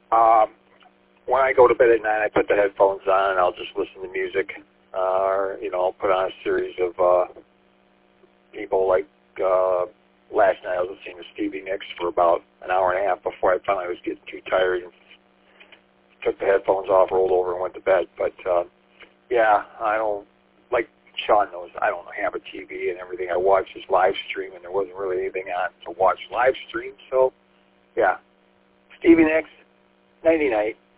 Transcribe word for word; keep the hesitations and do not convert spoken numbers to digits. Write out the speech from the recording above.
Um, when I go to bed at night, I put the headphones on and I'll just listen to music. Uh, or, you know, I'll put on a series of uh, people like uh, last night I was listening to Stevie Nicks for about an hour and a half before I finally was getting too tired and took the headphones off, rolled over, and went to bed. But, uh, yeah, I don't, like Sean knows, I don't have a T V and everything. I watch is live stream, and there wasn't really anything on to watch live stream. So, yeah, Stevie Nicks, nighty-night.